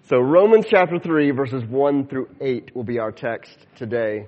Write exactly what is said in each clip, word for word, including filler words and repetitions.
So Romans chapter three, verses one through eight will be our text today.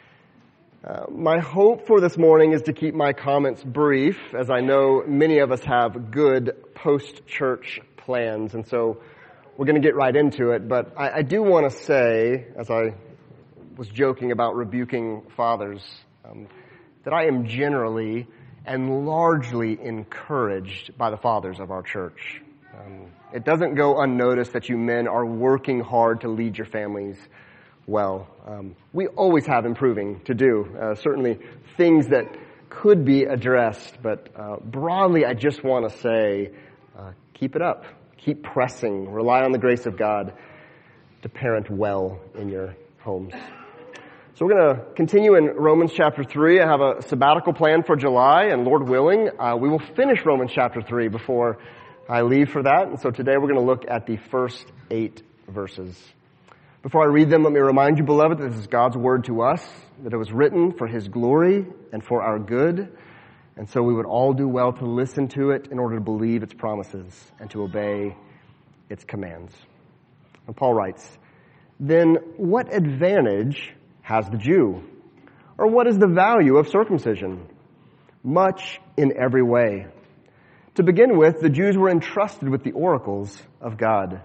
Uh, my hope for this morning is to keep my comments brief, as I know many of us have good post-church plans, and so we're going to get right into it. But I, I do want to say, as I was joking about rebuking fathers, um, that I am generally and largely encouraged by the fathers of our church. Um, it doesn't go unnoticed that you men are working hard to lead your families well. Um, we always have improving to do, uh, certainly things that could be addressed, but uh, broadly I just want to say, uh, keep it up. Keep pressing. Rely on the grace of God to parent well in your homes. So we're going to continue in Romans chapter three. I have a sabbatical plan for July, and Lord willing, uh, we will finish Romans chapter three before I leave for that. And so today we're going to look at the first eight verses. Before I read them, let me remind you, beloved, that this is God's word to us, that it was written for His glory and for our good. And so we would all do well to listen to it in order to believe its promises and to obey its commands. And Paul writes, "Then what advantage has the Jew? Or what is the value of circumcision? Much in every way. To begin with, the Jews were entrusted with the oracles of God.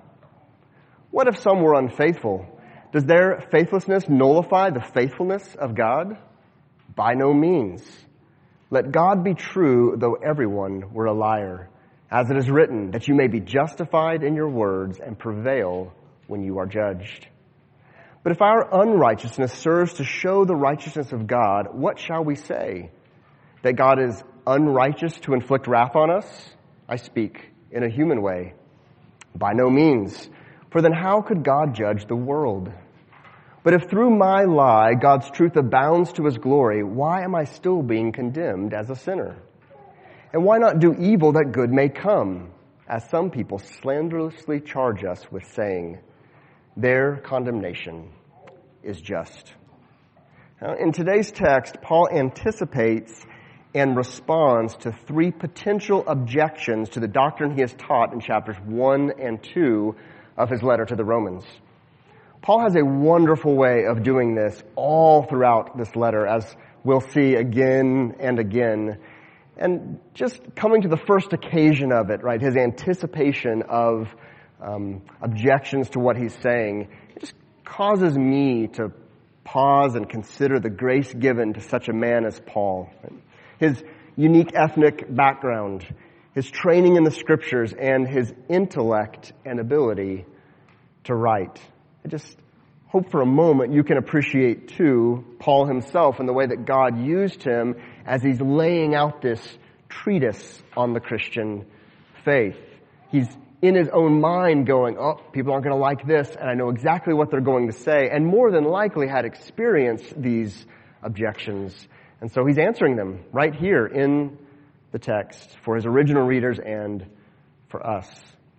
What if some were unfaithful? Does their faithlessness nullify the faithfulness of God? By no means. Let God be true, though everyone were a liar. As it is written, that you may be justified in your words and prevail when you are judged. But if our unrighteousness serves to show the righteousness of God, what shall we say? That God is unrighteous to inflict wrath on us? I speak in a human way. By no means. For then how could God judge the world? But if through my lie God's truth abounds to His glory, why am I still being condemned as a sinner? And why not do evil that good may come, as some people slanderously charge us with saying, their condemnation is just." Now, in today's text, Paul anticipates and responds to three potential objections to the doctrine he has taught in chapters one and two of his letter to the Romans. Paul has a wonderful way of doing this all throughout this letter, as we'll see again and again. And just coming to the first occasion of it, right, his anticipation of um, objections to what he's saying, it just causes me to pause and consider the grace given to such a man as Paul. His unique ethnic background, his training in the scriptures, and his intellect and ability to write. I just hope for a moment you can appreciate, too, Paul himself and the way that God used him as he's laying out this treatise on the Christian faith. He's in his own mind going, oh, people aren't going to like this, and I know exactly what they're going to say, and more than likely had experienced these objections. And so he's answering them right here in the text for his original readers and for us.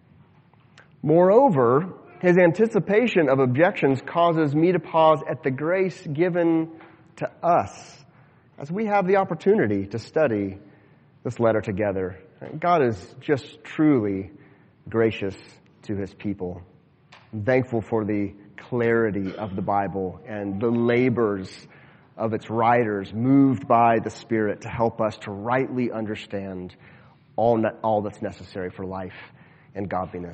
Moreover, his anticipation of objections causes me to pause at the grace given to us as we have the opportunity to study this letter together. God is just truly gracious to His people. I'm thankful for the clarity of the Bible and the labors of its writers moved by the Spirit to help us to rightly understand all, ne- all that's necessary for life and godliness.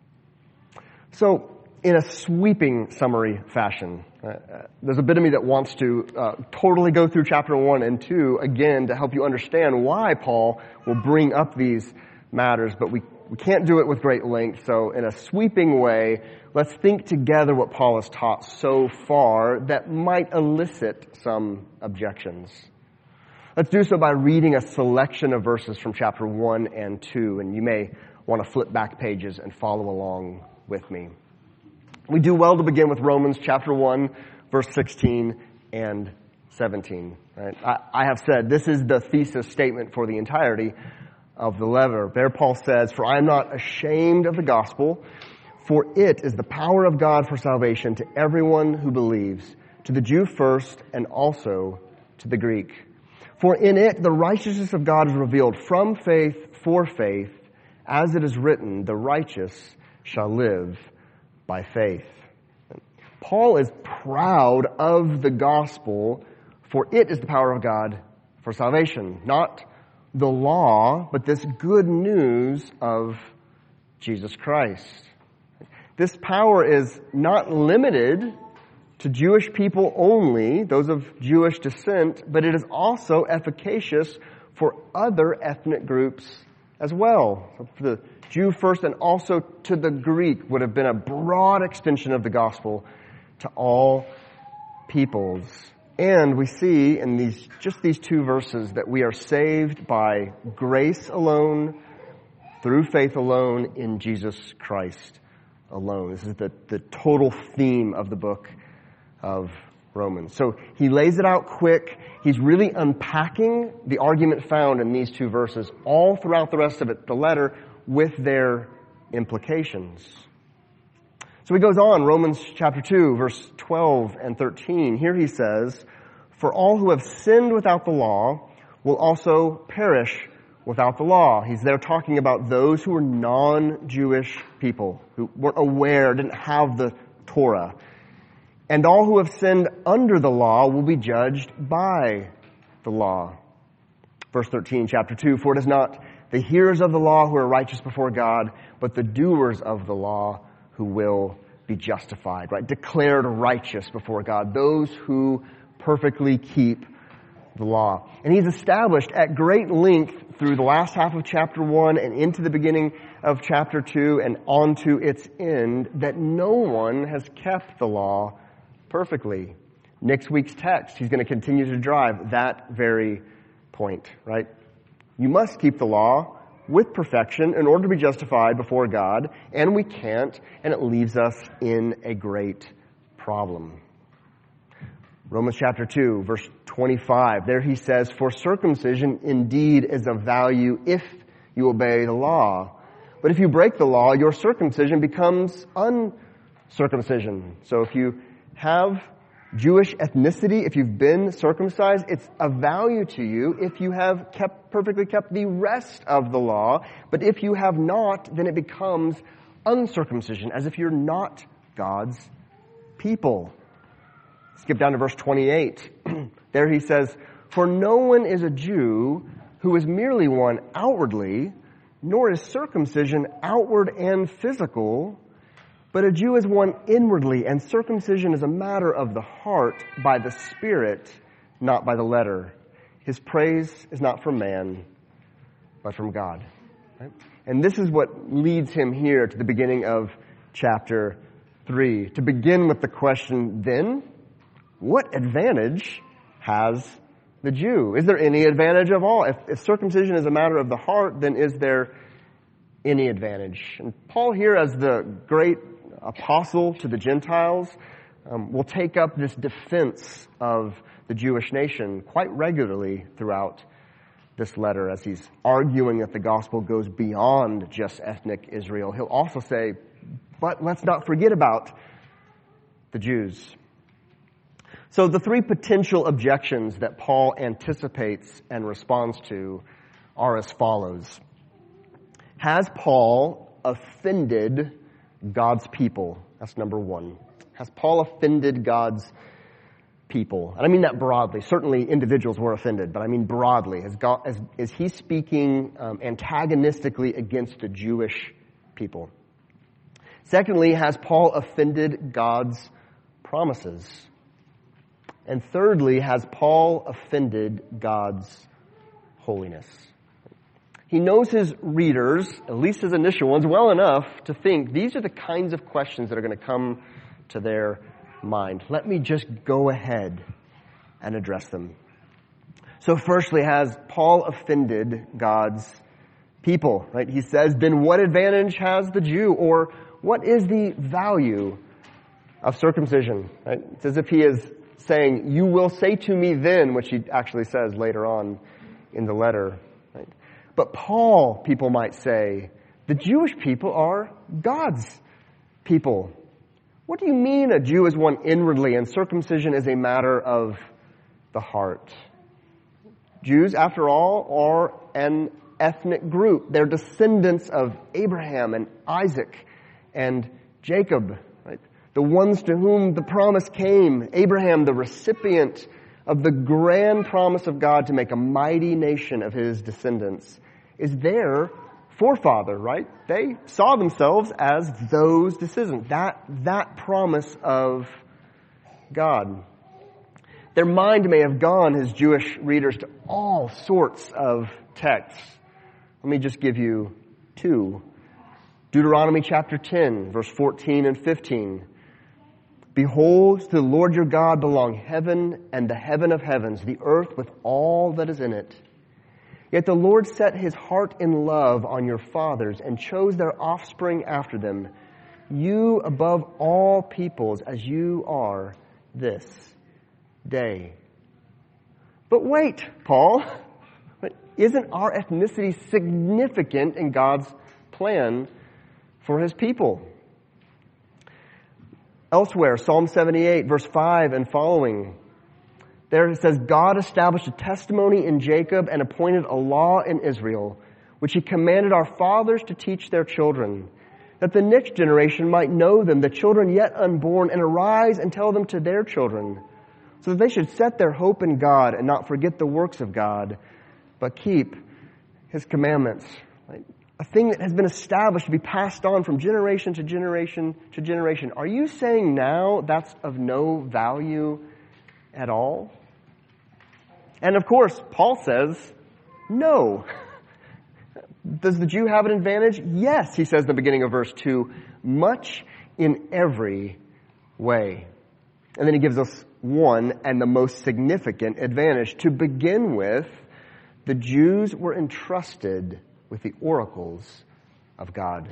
So, in a sweeping summary fashion, uh, there's a bit of me that wants to uh, totally go through chapter one and two again to help you understand why Paul will bring up these matters, but we, we can't do it with great length. So in a sweeping way, let's think together what Paul has taught so far that might elicit some objections. Let's do so by reading a selection of verses from chapter one and two, and you may want to flip back pages and follow along with me. We do well to begin with Romans chapter one, verse sixteen and seventeen. Right? I, I have said this is the thesis statement for the entirety of the letter. There Paul says, "For I am not ashamed of the gospel, for it is the power of God for salvation to everyone who believes, to the Jew first and also to the Greek. For in it the righteousness of God is revealed from faith for faith, as it is written, the righteous shall live by faith. Paul is proud of the gospel, for it is the power of God for salvation. Not the law, but this good news of Jesus Christ. This power is not limited to Jewish people only, those of Jewish descent, but it is also efficacious for other ethnic groups as well. So for the Jew first and also to the Greek would have been a broad extension of the gospel to all peoples. And we see in these just these two verses that we are saved by grace alone, through faith alone, in Jesus Christ alone. This is the, the total theme of the book of Romans. So he lays it out quick. He's really unpacking the argument found in these two verses all throughout the rest of it, the letter, with their implications. So he goes on, Romans chapter two, verse twelve and thirteen. Here he says, "For all who have sinned without the law will also perish without the law." He's there talking about those who were non-Jewish people, who weren't aware, didn't have the Torah. "And all who have sinned under the law will be judged by the law." Verse thirteen, chapter two, "For it is not the hearers of the law who are righteous before God, but the doers of the law who will be justified," right? Declared righteous before God, those who perfectly keep the law. And he's established at great length through the last half of chapter one and into the beginning of chapter two and on to its end that no one has kept the law perfectly. Next week's text, he's going to continue to drive that very point, right? You must keep the law with perfection in order to be justified before God, and we can't, and it leaves us in a great problem. Romans chapter two, verse twenty-five, there he says, "For circumcision indeed is of value if you obey the law. But if you break the law, your circumcision becomes uncircumcision." So if you have Jewish ethnicity, if you've been circumcised, it's of value to you if you have kept perfectly kept the rest of the law. But if you have not, then it becomes uncircumcision, as if you're not God's people. Skip down to verse twenty-eight. There he says, "For no one is a Jew who is merely one outwardly, nor is circumcision outward and physical, but a Jew is one inwardly, and circumcision is a matter of the heart by the Spirit, not by the letter. His praise is not from man, but from God." Right? And this is what leads him here to the beginning of chapter three. To begin with the question, then, what advantage has the Jew? Is there any advantage of all? If, if circumcision is a matter of the heart, then is there any advantage? And Paul here, as the great apostle to the Gentiles, um, will take up this defense of the Jewish nation quite regularly throughout this letter as he's arguing that the gospel goes beyond just ethnic Israel. He'll also say, but let's not forget about the Jews. So the three potential objections that Paul anticipates and responds to are as follows. Has Paul offended God's people? That's number one. Has Paul offended God's people? And I mean that broadly. Certainly individuals were offended, but I mean broadly. Is, God, is, is he speaking um, antagonistically against the Jewish people? Secondly, has Paul offended God's promises? And thirdly, has Paul offended God's holiness? He knows his readers, at least his initial ones, well enough to think these are the kinds of questions that are going to come to their mind. Let me just go ahead and address them. So firstly, has Paul offended God's people? Right? He says, then what advantage has the Jew? Or what is the value of circumcision? Right? It's as if he is saying, you will say to me then, which he actually says later on in the letter. Right? But Paul, people might say, the Jewish people are God's people. What do you mean a Jew is one inwardly and circumcision is a matter of the heart? Jews, after all, are an ethnic group. They're descendants of Abraham and Isaac and Jacob. the ones to whom the promise came, Abraham, the recipient of the grand promise of God to make a mighty nation of his descendants, is their forefather, right? They saw themselves as those descendants, that, that promise of God. Their mind may have gone, as Jewish readers, to all sorts of texts. Let me just give you two. Deuteronomy chapter ten, verse fourteen and fifteen. Behold, to the Lord your God belong heaven and the heaven of heavens, the earth with all that is in it. Yet the Lord set his heart in love on your fathers and chose their offspring after them, you above all peoples as you are this day. But wait, Paul, isn't our ethnicity significant in God's plan for his people? Elsewhere, Psalm seventy-eight, verse five and following, there it says, God established a testimony in Jacob and appointed a law in Israel, which he commanded our fathers to teach their children, that the next generation might know them, the children yet unborn, and arise and tell them to their children, so that they should set their hope in God and not forget the works of God, but keep his commandments. Right? A thing that has been established to be passed on from generation to generation to generation. Are you saying now that's of no value at all? And of course, Paul says, no. Does the Jew have an advantage? Yes, he says in the beginning of verse two, much in every way. And then he gives us one and the most significant advantage. To begin with, the Jews were entrusted with the oracles of God.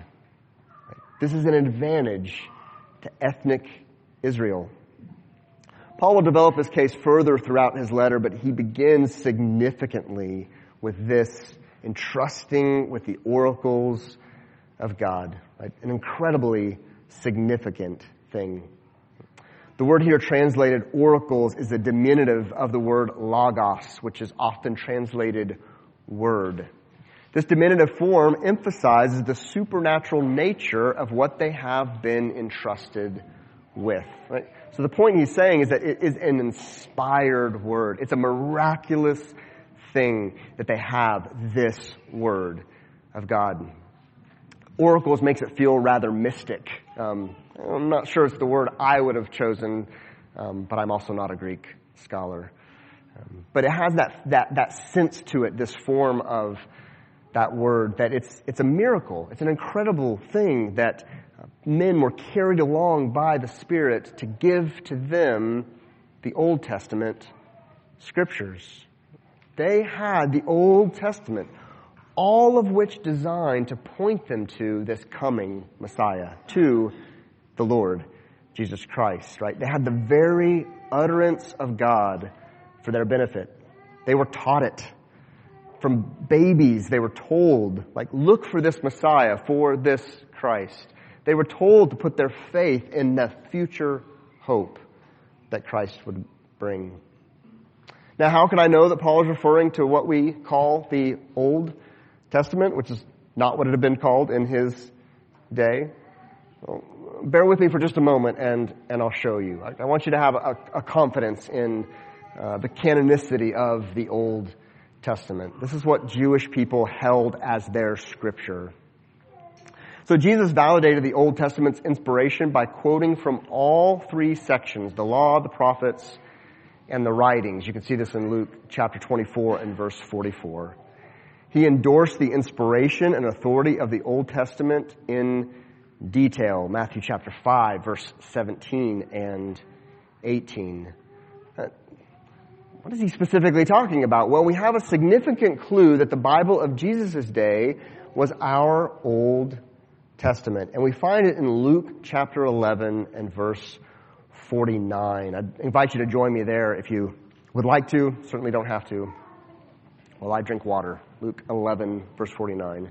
This is an advantage to ethnic Israel. Paul will develop this case further throughout his letter, but he begins significantly with this entrusting with the oracles of God. Right? An incredibly significant thing. The word here translated oracles is a diminutive of the word logos, which is often translated word. This diminutive form emphasizes the supernatural nature of what they have been entrusted with. Right? So the point he's saying is that it is an inspired word. It's a miraculous thing that they have this word of God. Oracles makes it feel rather mystic. Um, I'm not sure it's the word I would have chosen, um, but I'm also not a Greek scholar. Um, but it has that, that, that sense to it, this form of that word, that it's, it's a miracle. It's an incredible thing that men were carried along by the Spirit to give to them the Old Testament scriptures. They had the Old Testament, all of which designed to point them to this coming Messiah, to the Lord Jesus Christ, right? They had the very utterance of God for their benefit. They were taught it. From babies, they were told, like, look for this Messiah, for this Christ. They were told to put their faith in the future hope that Christ would bring. Now, how can I know that Paul is referring to what we call the Old Testament, which is not what it had been called in his day? Well, bear with me for just a moment, and, and I'll show you. I, I want you to have a, a confidence in uh, the canonicity of the Old Testament. This is what Jewish people held as their scripture. So Jesus validated the Old Testament's inspiration by quoting from all three sections, the law, the prophets, and the writings. You can see this in Luke chapter twenty-four and verse forty-four. He endorsed the inspiration and authority of the Old Testament in detail. Matthew chapter five, verse seventeen and eighteen. What is he specifically talking about? Well, we have a significant clue that the Bible of Jesus' day was our Old Testament. And we find it in Luke chapter eleven and verse forty-nine. I invite you to join me there if you would like to. Certainly don't have to. While I drink water. Luke eleven, verse forty-nine.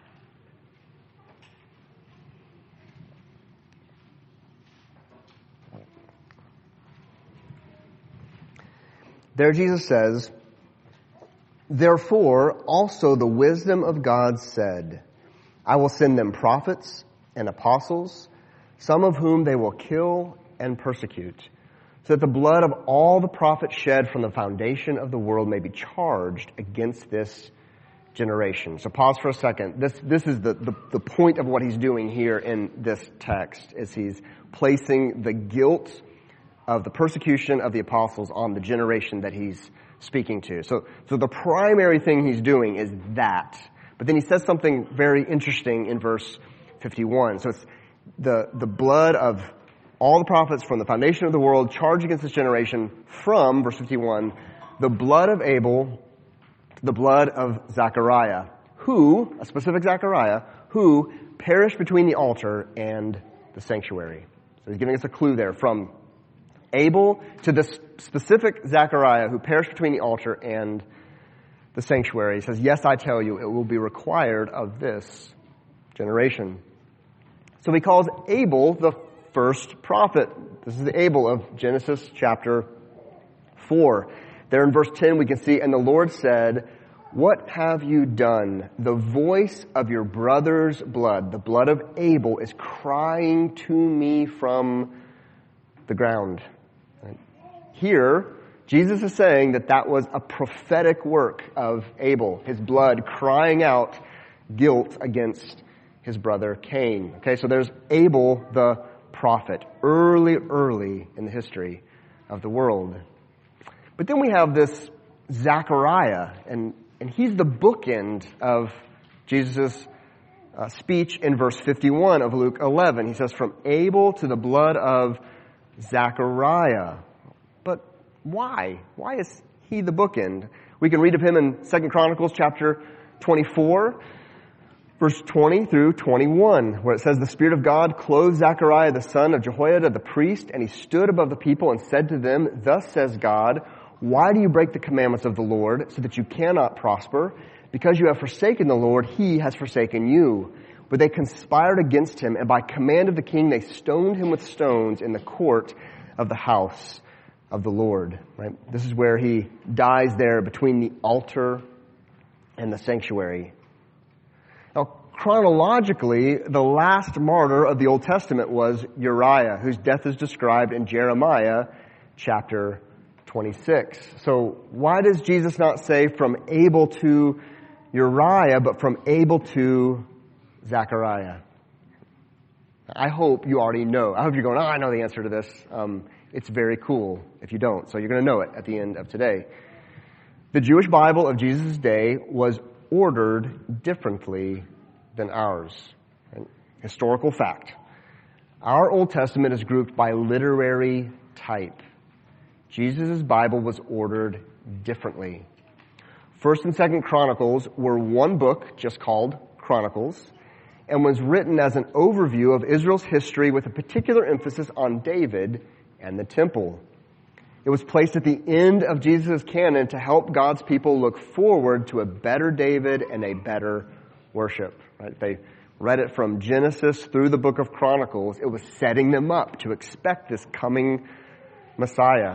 There Jesus says, therefore also the wisdom of God said, I will send them prophets and apostles, some of whom they will kill and persecute, so that the blood of all the prophets shed from the foundation of the world may be charged against this generation. So pause for a second. This this is the, the, the point of what he's doing here in this text, is he's placing the guilt of the persecution of the apostles on the generation that he's speaking to. So, so the primary thing he's doing is that. But then he says something very interesting in verse fifty-one. So it's the, the blood of all the prophets from the foundation of the world charged against this generation from, verse fifty-one, the blood of Abel, the blood of Zechariah, who, a specific Zechariah, who perished between the altar and the sanctuary. So he's giving us a clue there, from Abel to the specific Zechariah who perished between the altar and the sanctuary. He says, yes, I tell you, it will be required of this generation. So he calls Abel the first prophet. This is Abel of Genesis chapter four. There in verse ten we can see, and the Lord said, what have you done? The voice of your brother's blood, the blood of Abel, is crying to me from the ground. Here, Jesus is saying that that was a prophetic work of Abel, his blood crying out guilt against his brother Cain. Okay, so there's Abel the prophet, early, early in the history of the world. But then we have this Zechariah, and, and he's the bookend of Jesus' uh, speech in verse fifty-one of Luke eleven. He says, from Abel to the blood of Zechariah. But why? Why is he the bookend? We can read of him in Second Chronicles chapter twenty-four, verse twenty through twenty-one, where it says, the Spirit of God clothed Zechariah the son of Jehoiada the priest, and he stood above the people and said to them, thus says God, why do you break the commandments of the Lord, so that you cannot prosper? Because you have forsaken the Lord, he has forsaken you. But they conspired against him, and by command of the king they stoned him with stones in the court of the house of the Lord. Right? This is where he dies there between the altar and the sanctuary. Now, chronologically, the last martyr of the Old Testament was Uriah, whose death is described in Jeremiah chapter twenty-six. So why does Jesus not say from Abel to Uriah, but from Abel to Zechariah? I hope you already know. I hope you're going, oh, I know the answer to this. Um, it's very cool if you don't. So you're going to know it at the end of today. The Jewish Bible of Jesus' day was ordered differently than ours. Right? Historical fact. Our Old Testament is grouped by literary type. Jesus' Bible was ordered differently. First and Second Chronicles were one book just called Chronicles, and was written as an overview of Israel's history with a particular emphasis on David and the temple. It was placed at the end of Jesus' canon to help God's people look forward to a better David and a better worship. Right? They read it from Genesis through the book of Chronicles. It was setting them up to expect this coming Messiah.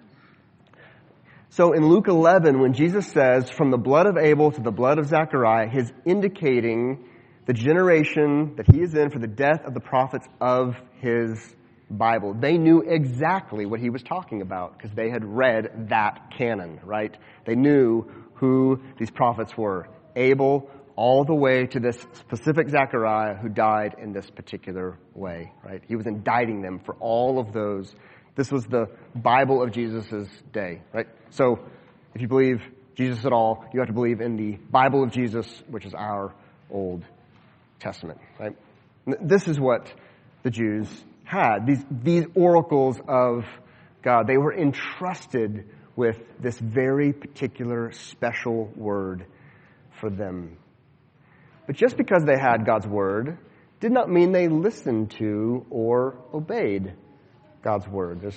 So in Luke eleven, when Jesus says, from the blood of Abel to the blood of Zechariah, he's indicating the generation that he is in for the death of the prophets of his Bible. They knew exactly what he was talking about because they had read that canon, right? They knew who these prophets were. Abel, all the way to this specific Zechariah who died in this particular way, right? He was indicting them for all of those. This was the Bible of Jesus' day, right? So if you believe Jesus at all, you have to believe in the Bible of Jesus, which is our Old Testament, right? This is what the Jews had. These, these oracles of God, they were entrusted with this very particular special word for them. But just because they had God's word did not mean they listened to or obeyed God's word. There's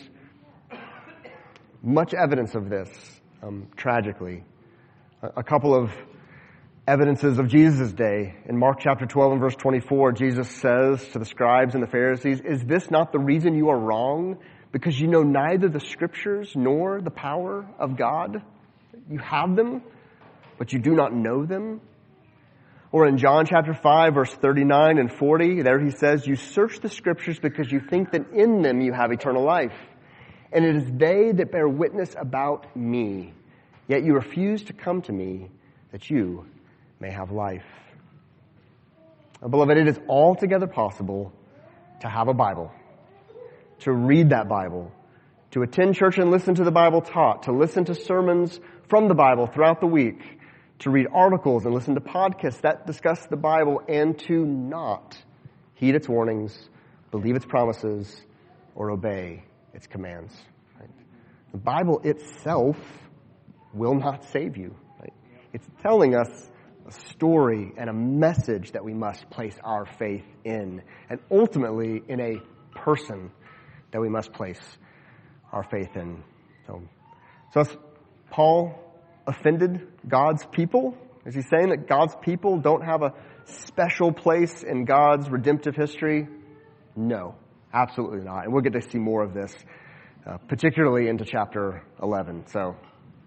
much evidence of this, um, tragically. A, a couple of evidences of Jesus' day. In Mark chapter twelve and verse twenty-four, Jesus says to the scribes and the Pharisees, is this not the reason you are wrong? Because you know neither the scriptures nor the power of God? You have them, but you do not know them? Or in John chapter five, verse thirty-nine and forty, there he says, you search the scriptures because you think that in them you have eternal life. And it is they that bear witness about me. Yet you refuse to come to me that you may have life. Now, beloved, it is altogether possible to have a Bible, to read that Bible, to attend church and listen to the Bible taught, to listen to sermons from the Bible throughout the week, to read articles and listen to podcasts that discuss the Bible, and to not heed its warnings, believe its promises, or obey its commands. Right? The Bible itself will not save you. Right? It's telling us a story and a message that we must place our faith in, and ultimately in a person that we must place our faith in. So, so has Paul offended God's people? Is he saying that God's people don't have a special place in God's redemptive history? No, absolutely not. And we'll get to see more of this, uh, particularly into chapter eleven. So,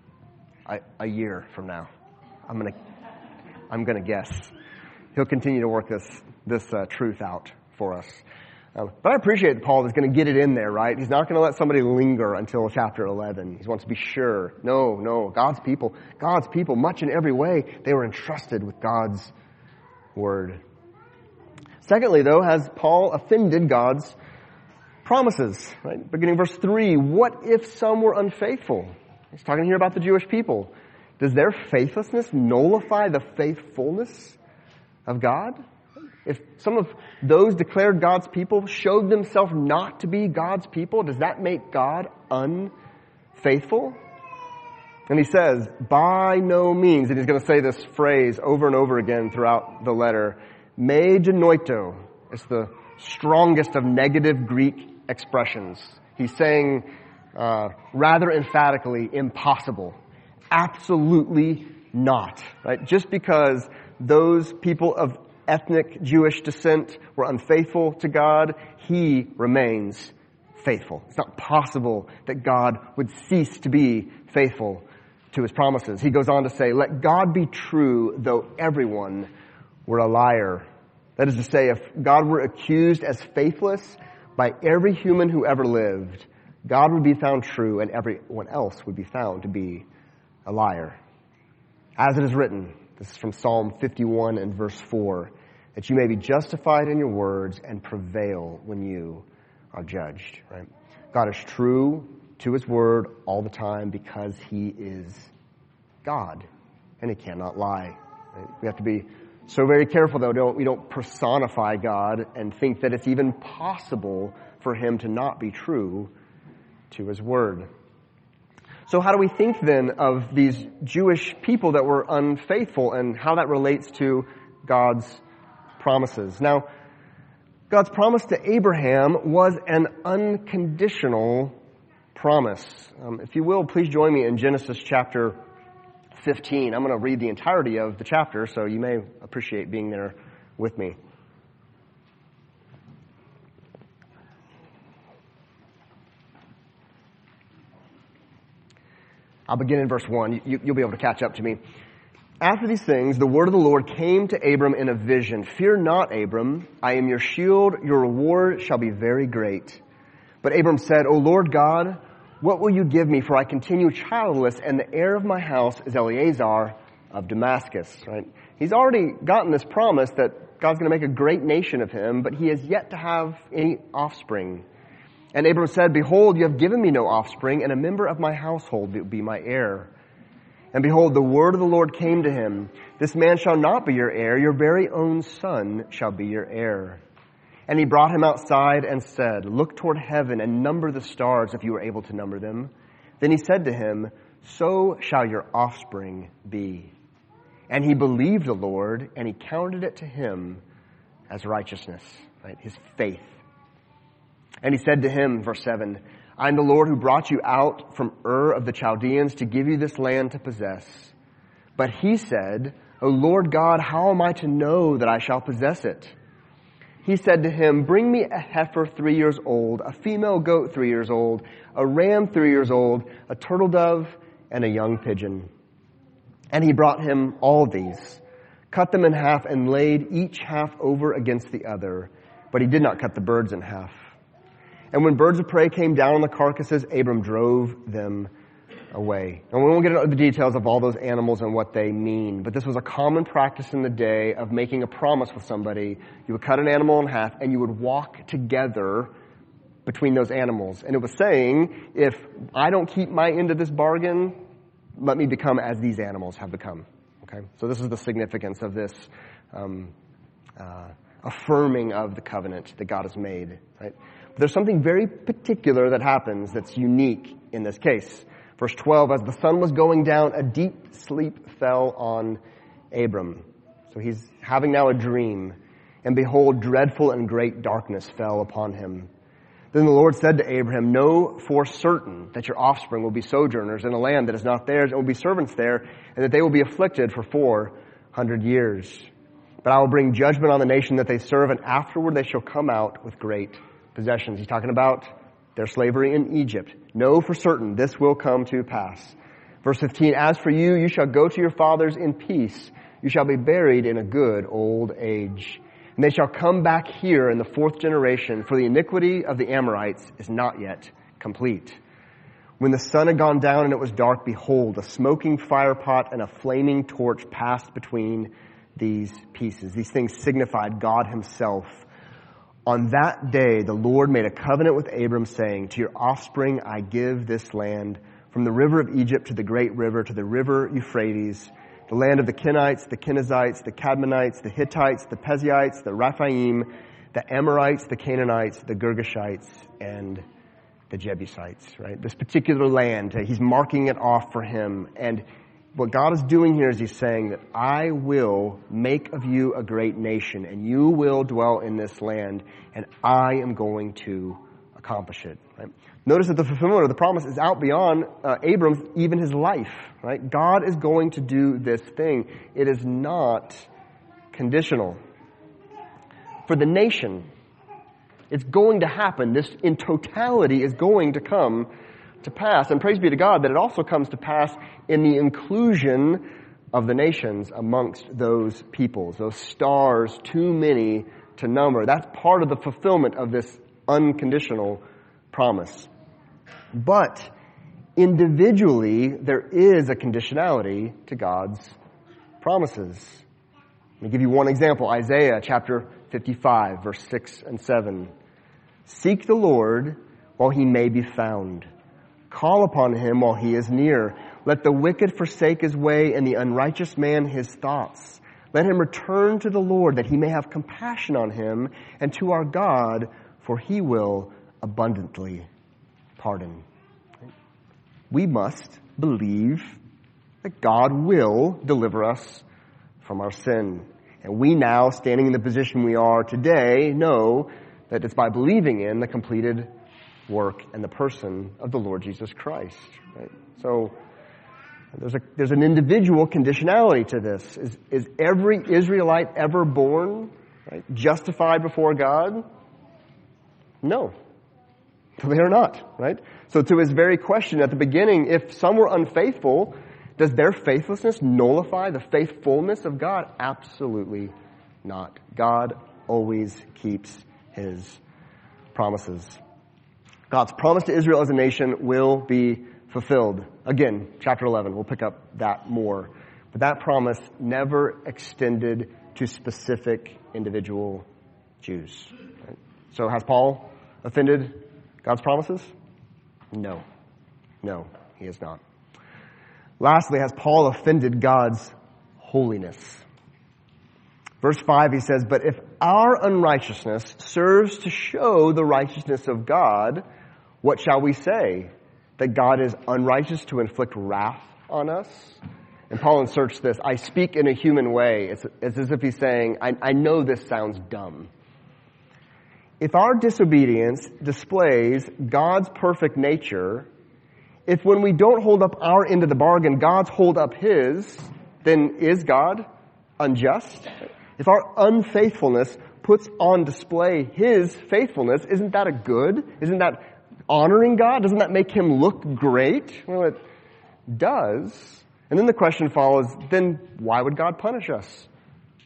I, a year from now, I'm gonna, I'm gonna guess he'll continue to work this this uh, truth out for us. Um, but I appreciate that Paul is going to get it in there, right? He's not going to let somebody linger until chapter eleven. He wants to be sure. No, no, God's people, God's people, much in every way, they were entrusted with God's word. Secondly, though, has Paul offended God's promises, right? Beginning verse three, what if some were unfaithful? He's talking here about the Jewish people. Does their faithlessness nullify the faithfulness of God? If some of those declared God's people showed themselves not to be God's people, does that make God unfaithful? And he says, by no means, and he's going to say this phrase over and over again throughout the letter, me genoito. It's the strongest of negative Greek expressions. He's saying uh, rather emphatically, impossible. Absolutely not. Right? Just because those people of ethnic Jewish descent were unfaithful to God, he remains faithful. It's not possible that God would cease to be faithful to his promises. He goes on to say, let God be true, though everyone were a liar. That is to say, if God were accused as faithless by every human who ever lived, God would be found true and everyone else would be found to be a liar. As it is written, this is from Psalm fifty-one and verse four, that you may be justified in your words and prevail when you are judged. Right? God is true to his word all the time because he is God and he cannot lie. Right? We have to be so very careful, though, don't, we don't personify God and think that it's even possible for him to not be true to his word. So how do we think then of these Jewish people that were unfaithful and how that relates to God's promises? Now, God's promise to Abraham was an unconditional promise. Um, if you will, please join me in Genesis chapter fifteen. I'm going to read the entirety of the chapter, so you may appreciate being there with me. I'll begin in verse one. You, you'll be able to catch up to me. After these things, the word of the Lord came to Abram in a vision. Fear not, Abram. I am your shield. Your reward shall be very great. But Abram said, O Lord God, what will you give me? For I continue childless, and the heir of my house is Eleazar of Damascus. Right? He's already gotten this promise that God's going to make a great nation of him, but he has yet to have any offspring. And Abram said, Behold, you have given me no offspring, and a member of my household will be my heir. And behold, the word of the Lord came to him. This man shall not be your heir. Your very own son shall be your heir. And he brought him outside and said, Look toward heaven and number the stars if you are able to number them. Then he said to him, So shall your offspring be. And he believed the Lord, and he counted it to him as righteousness, right? His faith. And he said to him, verse seven, I am the Lord who brought you out from Ur of the Chaldeans to give you this land to possess. But he said, O Lord God, how am I to know that I shall possess it? He said to him, Bring me a heifer three years old, a female goat three years old, a ram three years old, a turtle dove, and a young pigeon. And he brought him all these. cut them in half and laid each half over against the other. But he did not cut the birds in half. And when birds of prey came down on the carcasses, Abram drove them away. And we won't get into the details of all those animals and what they mean, but this was a common practice in the day of making a promise with somebody. You would cut an animal in half and you would walk together between those animals. And it was saying, if I don't keep my end of this bargain, let me become as these animals have become. Okay? So this is the significance of this um, uh, affirming of the covenant that God has made. Right? But there's something very particular that happens that's unique in this case. Verse twelve, as the sun was going down, a deep sleep fell on Abram. So he's having now a dream. And behold, dreadful and great darkness fell upon him. Then the Lord said to Abraham, know for certain that your offspring will be sojourners in a land that is not theirs, and will be servants there, and that they will be afflicted for four hundred years. But I will bring judgment on the nation that they serve, and afterward they shall come out with great possessions. He's talking about their slavery in Egypt. Know for certain this will come to pass. Verse fifteen, as for you, you shall go to your fathers in peace. You shall be buried in a good old age. And they shall come back here in the fourth generation, for the iniquity of the Amorites is not yet complete. When the sun had gone down and it was dark, behold, a smoking firepot and a flaming torch passed between these pieces. These things signified God himself. On that day, the Lord made a covenant with Abram, saying, to your offspring I give this land, from the river of Egypt to the great river, to the river Euphrates, the land of the Kenites, the Kenizzites, the Cadmonites, the Hittites, the Perizzites, the Rephaim, the Amorites, the Canaanites, the Girgashites, and the Jebusites, right? This particular land, he's marking it off for him. And what God is doing here is he's saying that I will make of you a great nation, and you will dwell in this land, and I am going to accomplish it, right? Notice that the fulfillment of the promise is out beyond uh, Abram's, even his life, right? God is going to do this thing. It is not conditional. For the nation, it's going to happen. This in totality is going to come to pass. And praise be to God that it also comes to pass in the inclusion of the nations amongst those peoples, those stars too many to number. That's part of the fulfillment of this unconditional promise. But individually, there is a conditionality to God's promises. Let me give you one example. Isaiah chapter fifty-five, verse six and seven. Seek the Lord while he may be found. Call upon him while he is near. Let the wicked forsake his way and the unrighteous man his thoughts. Let him return to the Lord that he may have compassion on him, and to our God, for he will abundantly pardon. We must believe that God will deliver us from our sin. And we now, standing in the position we are today, know that it's by believing in the completed work and the person of the Lord Jesus Christ. Right? So there's a there's an individual conditionality to this. Is is every Israelite ever born, right, justified before God? No. They are not, right? So to his very question at the beginning, if some were unfaithful, does their faithlessness nullify the faithfulness of God? Absolutely not. God always keeps his promises. God's promise to Israel as a nation will be fulfilled. Again, chapter eleven, we'll pick up that more. But that promise never extended to specific individual Jews. Right? So has Paul offended God's promises? No. No, he has not. Lastly, has Paul offended God's holiness? Verse five, he says, but if our unrighteousness serves to show the righteousness of God, what shall we say? That God is unrighteous to inflict wrath on us? And Paul inserts this, I speak in a human way. It's, it's as if he's saying, I, I know this sounds dumb. If our disobedience displays God's perfect nature, if when we don't hold up our end of the bargain, God's hold up his, then is God unjust? If our unfaithfulness puts on display his faithfulness, isn't that a good? Isn't that honoring God? Doesn't that make him look great? Well, it does. And then the question follows, then why would God punish us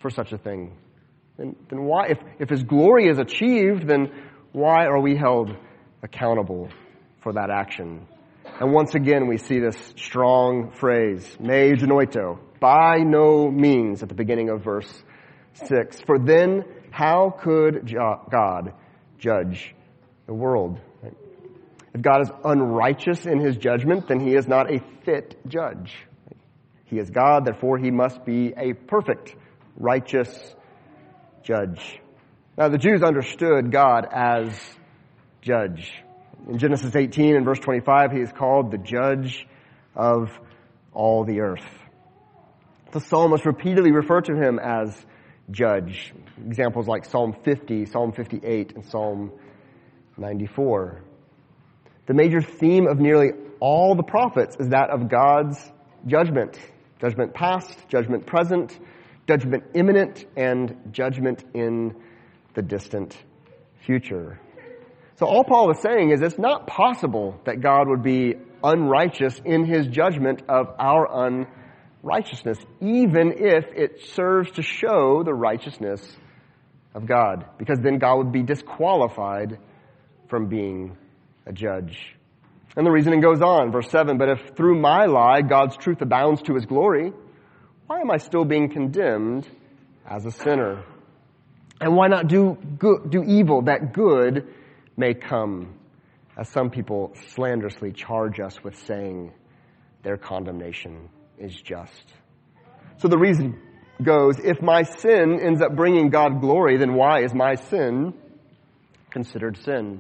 for such a thing? Then, then why, if, if His glory is achieved, then why are we held accountable for that action? And once again, we see this strong phrase, me genoito, by no means, at the beginning of verse six. For then, how could God judge the world? If God is unrighteous in His judgment, then He is not a fit judge. He is God, therefore He must be a perfect, righteous judge. Now, the Jews understood God as judge. In Genesis eighteen and verse twenty-five, He is called the judge of all the earth. The psalmist repeatedly refer to Him as judge. Examples like Psalm fifty, Psalm fifty-eight, and Psalm ninety-four. The major theme of nearly all the prophets is that of God's judgment. Judgment past, judgment present, judgment imminent, and judgment in the distant future. So all Paul is saying is it's not possible that God would be unrighteous in His judgment of our unrighteousness, even if it serves to show the righteousness of God, because then God would be disqualified from being a judge. And the reasoning goes on, verse seven, but if through my lie God's truth abounds to His glory, why am I still being condemned as a sinner? And why not do good, do evil that good may come, as some people slanderously charge us with saying their condemnation is just. So the reason goes, if my sin ends up bringing God glory, then why is my sin considered sin?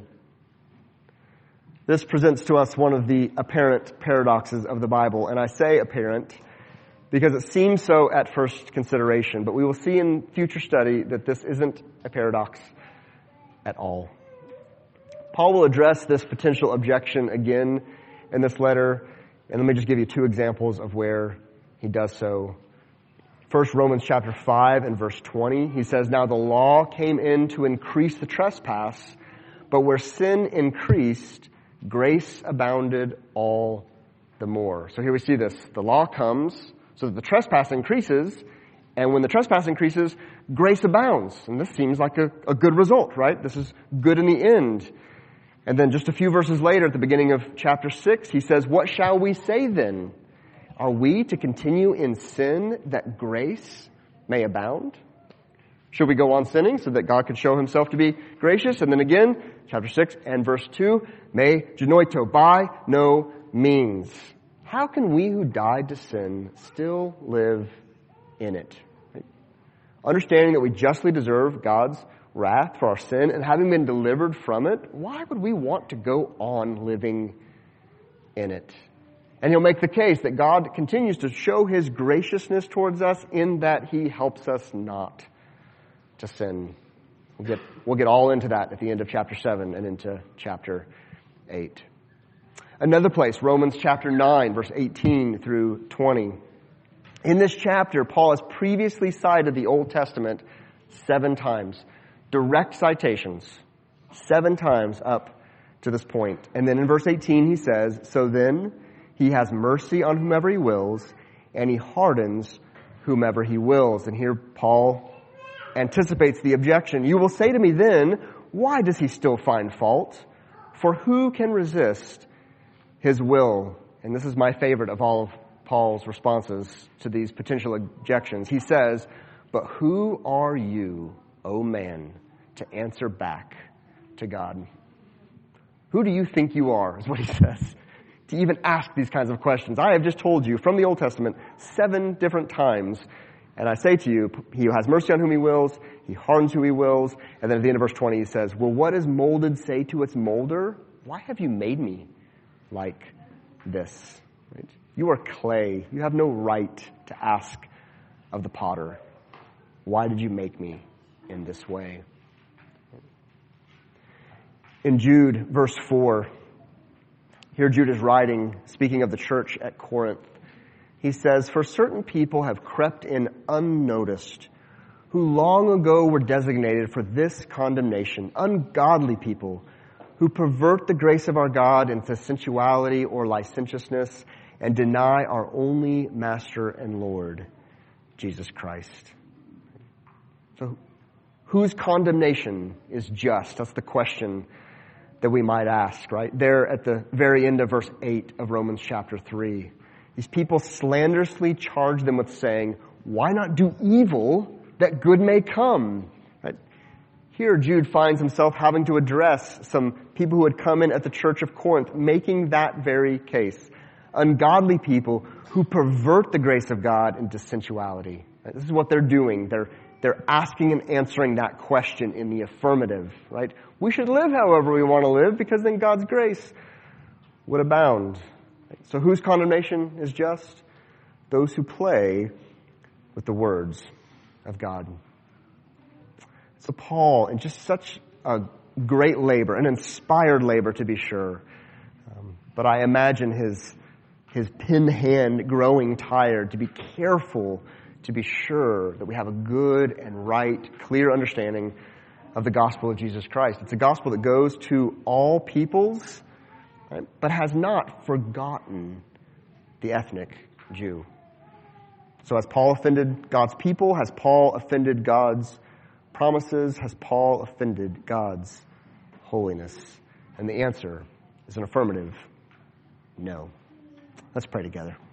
This presents to us one of the apparent paradoxes of the Bible, and I say apparent because it seems so at first consideration, but we will see in future study that this isn't a paradox at all. Paul will address this potential objection again in this letter, and let me just give you two examples of where he does so. First, Romans chapter five and verse twenty, he says, now the law came in to increase the trespass, but where sin increased, grace abounded all the more. So here we see this. The law comes so that the trespass increases, and when the trespass increases, grace abounds. And this seems like a, a good result, right? This is good in the end. And then just a few verses later, at the beginning of chapter six, he says, what shall we say then? Are we to continue in sin that grace may abound? Should we go on sinning so that God could show Himself to be gracious? And then again, chapter six and verse two, me genoito, by no means. How can we who died to sin still live in it? Right? Understanding that we justly deserve God's wrath for our sin, and having been delivered from it, why would we want to go on living in it? And he'll make the case that God continues to show His graciousness towards us in that He helps us not to sin. We'll get, we'll get all into that at the end of chapter seven and into chapter eight. Another place, Romans chapter nine, verse eighteen through twenty. In this chapter, Paul has previously cited the Old Testament seven times. Direct citations, seven times up to this point. And then in verse eighteen he says, so then He has mercy on whomever He wills, and He hardens whomever He wills. And here Paul anticipates the objection. You will say to me then, why does He still find fault? For who can resist His will? And this is my favorite of all of Paul's responses to these potential objections. He says, but who are you, O man, to answer back to God? Who do you think you are, is what he says, to even ask these kinds of questions? I have just told you from the Old Testament seven different times, and I say to you, He has mercy on whom He wills, He hardens who He wills, and then at the end of verse twenty he says, will what is molded say to its molder, why have you made me like this? Right? You are clay. You have no right to ask of the potter, why did you make me in this way? In Jude, verse four, here Jude is writing, speaking of the church at Corinth. He says, for certain people have crept in unnoticed, who long ago were designated for this condemnation, ungodly people who pervert the grace of our God into sensuality or licentiousness and deny our only Master and Lord, Jesus Christ. So whose condemnation is just? That's the question that we might ask, right? There at the very end of verse eight of Romans chapter three. These people slanderously charge them with saying, why not do evil that good may come? Right? Here Jude finds himself having to address some people who had come in at the church of Corinth, making that very case. Ungodly people who pervert the grace of God into sensuality. Right? This is what they're doing. They're They're asking and answering that question in the affirmative, right? We should live however we want to live because then God's grace would abound. So whose condemnation is just? Those who play with the words of God. So Paul, in just such a great labor, an inspired labor to be sure, um, but I imagine his, his pen hand growing tired to be careful to be sure that we have a good and right, clear understanding of the gospel of Jesus Christ. It's a gospel that goes to all peoples, right, but has not forgotten the ethnic Jew. So has Paul offended God's people? Has Paul offended God's promises? Has Paul offended God's holiness? And the answer is an affirmative no. Let's pray together.